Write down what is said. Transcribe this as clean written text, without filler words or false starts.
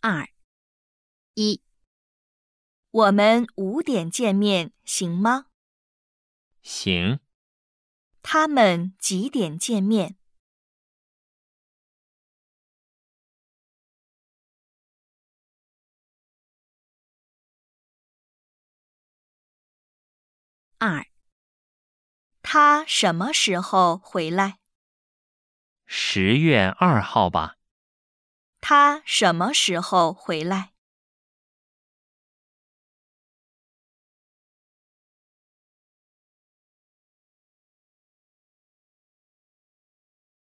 2、 1、 我们5点见面，行吗？ 行。 他们几点见面？2、他什么时候回来？ 10月2号吧。 他什么时候回来？